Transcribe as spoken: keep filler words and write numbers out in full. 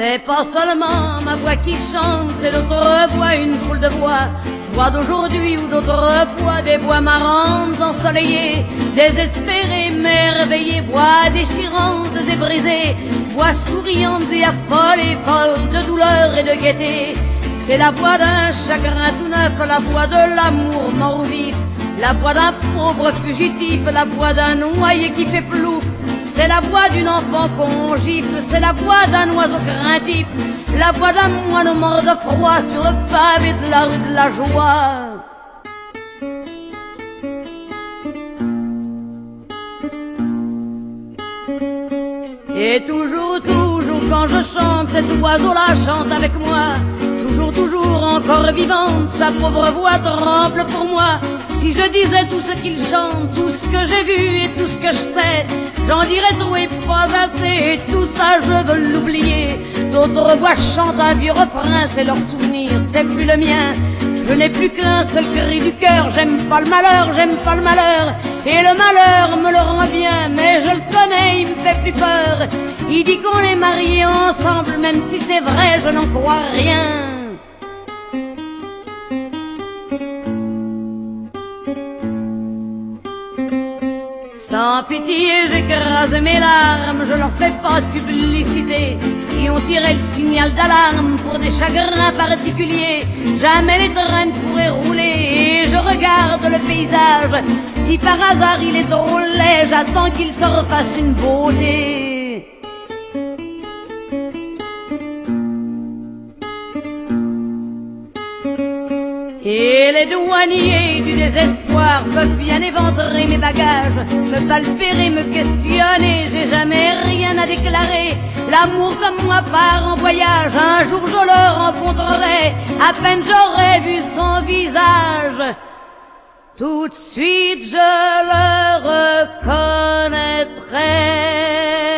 C'est pas seulement ma voix qui chante, c'est d'autres voix, une foule de voix. Voix d'aujourd'hui ou d'autrefois, des voix marrantes, ensoleillées, désespérées, merveillées, voix déchirantes et brisées, voix souriantes et affolées, folles de douleur et de gaieté. C'est la voix d'un chagrin tout neuf, la voix de l'amour mort ou vif, la voix d'un pauvre fugitif, la voix d'un noyé qui fait plouf. C'est la voix d'une enfant qu'on gifle, c'est la voix d'un oiseau craintif, la voix d'un moine mort de froid sur le pavé de la rue de la joie. Et toujours, toujours quand je chante, cet oiseau-là chante avec moi. Toujours, toujours encore vivante, sa pauvre voix tremble pour moi. Si je disais tout ce qu'il chante, tout ce que j'ai vu et tout ce que je sais, j'en dirais trop et pas assez, et tout ça je veux l'oublier. D'autres voix chantent un vieux refrain, c'est leur souvenir, c'est plus le mien. Je n'ai plus qu'un seul cri du cœur, j'aime pas le malheur, j'aime pas le malheur. Et le malheur me le rend bien, mais je le connais, il me fait plus peur. Il dit qu'on est mariés ensemble, même si c'est vrai, je n'en crois rien. Sans pitié, j'écrase mes larmes, je leur fais pas de publicité. Si on tirait le signal d'alarme pour des chagrins particuliers, jamais les trains ne pourraient rouler. Et je regarde le paysage, si par hasard il est drôle laid, j'attends qu'il se refasse une beauté. Et les douaniers du désespoir peuvent bien éventrer mes bagages, me palpérer, me questionner, j'ai jamais rien à déclarer. L'amour comme moi part en voyage, un jour je le rencontrerai, à peine j'aurai vu son visage, tout de suite je le reconnaîtrai.